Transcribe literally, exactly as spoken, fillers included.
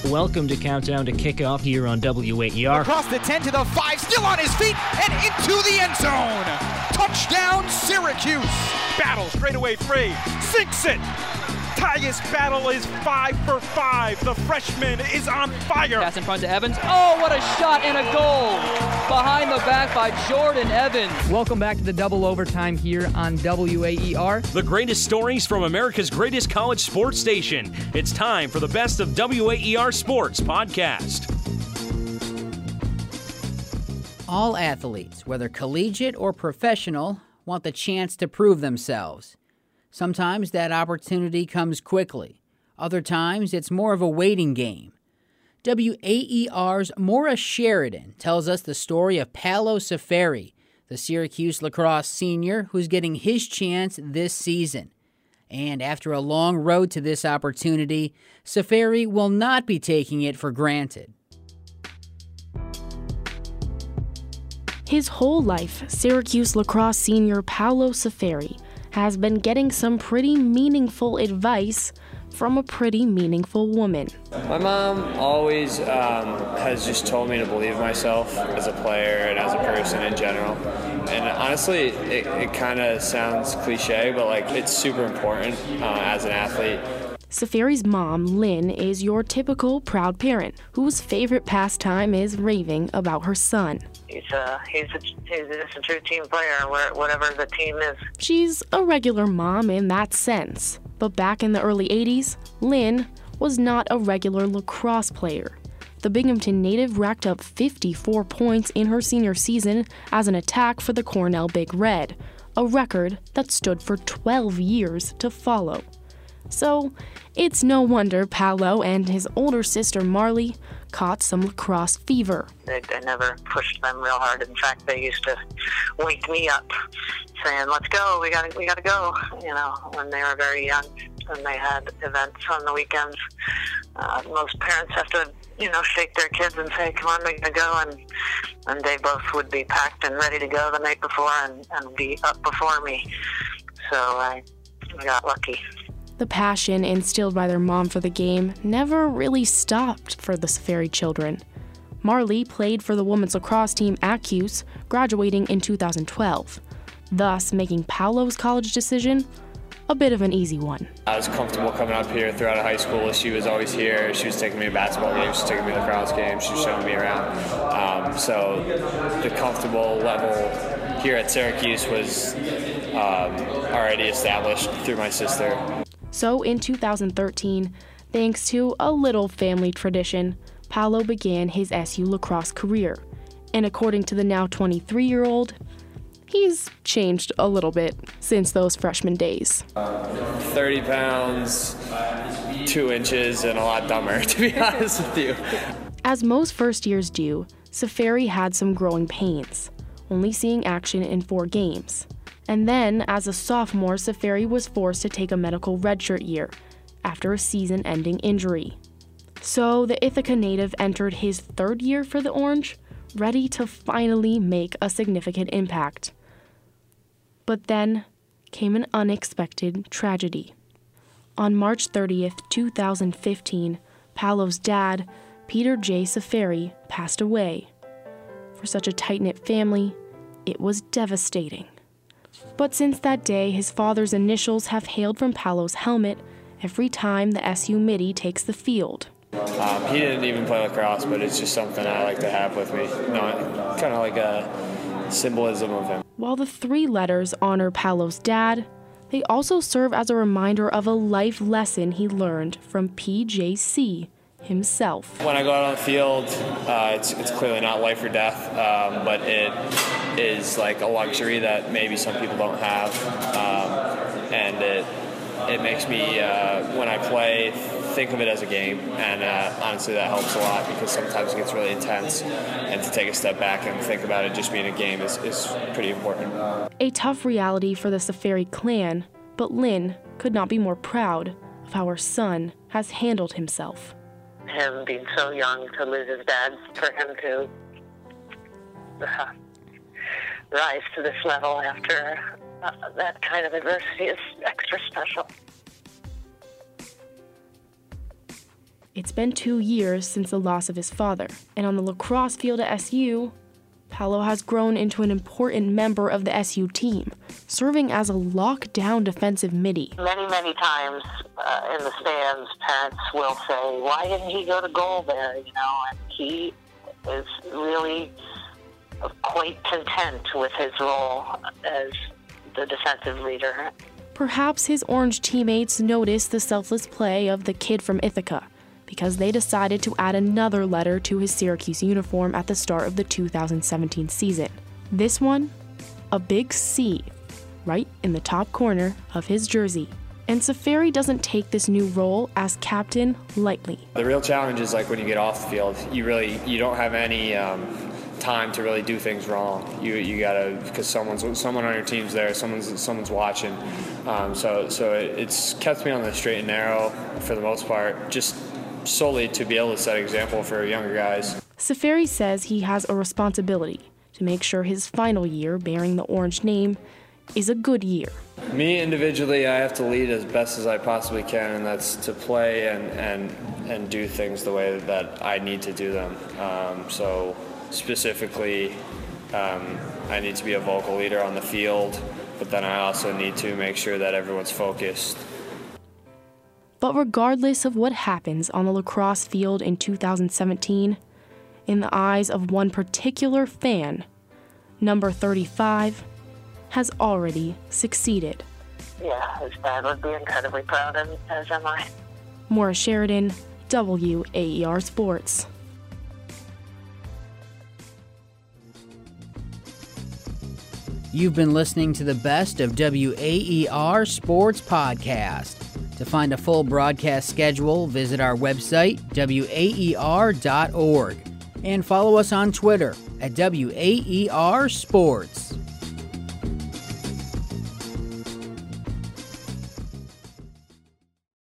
Welcome to Countdown to Kickoff here on W A E R. Across the ten to the five, still on his feet, and into the end zone. Touchdown, Syracuse. Battle straightaway free, sinks it. Tyus Battle is five for five. The freshman is on fire. Pass in front to Evans. Oh, what a shot and a goal. Behind the back by Jordan Evans. Welcome back to the double overtime here on W A E R. The greatest stories from America's greatest college sports station. It's time for the Best of W A E R Sports podcast. All athletes, whether collegiate or professional, want the chance to prove themselves. Sometimes that opportunity comes quickly. Other times, it's more of a waiting game. W A E R's Maura Sheridan tells us the story of Paolo Saferi, the Syracuse lacrosse senior who's getting his chance this season. And after a long road to this opportunity, Saferi will not be taking it for granted. His whole life, Syracuse lacrosse senior Paolo Saferi has been getting some pretty meaningful advice from a pretty meaningful woman. My mom always um, has just told me to believe myself as a player and as a person in general. And honestly, it, it kind of sounds cliche, but like it's super important uh, as an athlete. Saferi's mom, Lynn, is your typical proud parent whose favorite pastime is raving about her son. He's a, he's a, he's just a true team player, whatever the team is. She's a regular mom in that sense. But back in the early eighties, Lynn was not a regular lacrosse player. The Binghamton native racked up fifty-four points in her senior season as an attack for the Cornell Big Red, a record that stood for twelve years to follow. So, it's no wonder Paolo and his older sister Marley caught some lacrosse fever. They, they never pushed them real hard. In fact, they used to wake me up saying, let's go, we gotta, we gotta go, you know, when they were very young and they had events on the weekends. Uh, most parents have to, you know, shake their kids and say, come on, we gotta go, and, and they both would be packed and ready to go the night before and, and be up before me. So I, I got lucky. The passion instilled by their mom for the game never really stopped for the Saferi children. Marley played for the women's lacrosse team at Cuse, graduating in two thousand twelve, thus making Paolo's college decision a bit of an easy one. I was comfortable coming up here throughout high school. She was always here. She was taking me to basketball games. She was taking me to lacrosse games. She was showing me around. Um, so the comfortable level here at Syracuse was um, already established through my sister. So in two thousand thirteen, thanks to a little family tradition, Paolo began his S U lacrosse career. And according to the now twenty-three-year-old, he's changed a little bit since those freshman days. thirty pounds, two inches, and a lot dumber, to be honest with you. As most first years do, Saferi had some growing pains, only seeing action in four games. And then, as a sophomore, Saferi was forced to take a medical redshirt year after a season-ending injury. So the Ithaca native entered his third year for the Orange, ready to finally make a significant impact. But then came an unexpected tragedy. On March thirtieth, two thousand fifteen, Paolo's dad, Peter J. Saferi, passed away. For such a tight-knit family, it was devastating. But since that day, his father's initials have hailed from Paolo's helmet every time the S U Midi takes the field. Um, he didn't even play lacrosse, but it's just something I like to have with me. No, kind of like a symbolism of him. While the three letters honor Paolo's dad, they also serve as a reminder of a life lesson he learned from P J C himself. When I go out on the field, uh, it's, it's clearly not life or death, um, but it is like a luxury that maybe some people don't have, um, and it it makes me, uh, when I play, think of it as a game, and uh, honestly that helps a lot because sometimes it gets really intense, and to take a step back and think about it just being a game is, is pretty important. A tough reality for the Saferi clan, but Lynn could not be more proud of how her son has handled himself. Him being so young to lose his dad, for him to uh, rise to this level after uh, that kind of adversity is extra special. It's been two years since the loss of his father, and on the lacrosse field at S U, Paolo has grown into an important member of the S U team, serving as a lockdown defensive midi. Many, many times uh, in the stands, parents will say, why didn't he go to goal there? You know, and he is really quite content with his role as the defensive leader. Perhaps his Orange teammates noticed the selfless play of the kid from Ithaca, because they decided to add another letter to his Syracuse uniform at the start of the two thousand seventeen season. This one, a big C, right in the top corner of his jersey. And Saferi doesn't take this new role as captain lightly. The real challenge is like when you get off the field, you really you don't have any um, time to really do things wrong. You you gotta because someone's someone on your team's there, someone's someone's watching. Um, so so it, it's kept me on the straight and narrow for the most part. Just solely to be able to set an example for younger guys. Saferi says he has a responsibility to make sure his final year bearing the Orange name is a good year. Me individually, I have to lead as best as I possibly can, and that's to play and and, and do things the way that I need to do them. Um, so specifically, um, I need to be a vocal leader on the field, but then I also need to make sure that everyone's focused. But regardless of what happens on the lacrosse field in two thousand seventeen, in the eyes of one particular fan, number thirty-five has already succeeded. Yeah, his dad would be incredibly proud, and as am I. Maura Sheridan, W A E R Sports. You've been listening to the best of W A E R Sports Podcast. To find a full broadcast schedule, visit our website, W A E R dot org, and follow us on Twitter at W A E R Sports.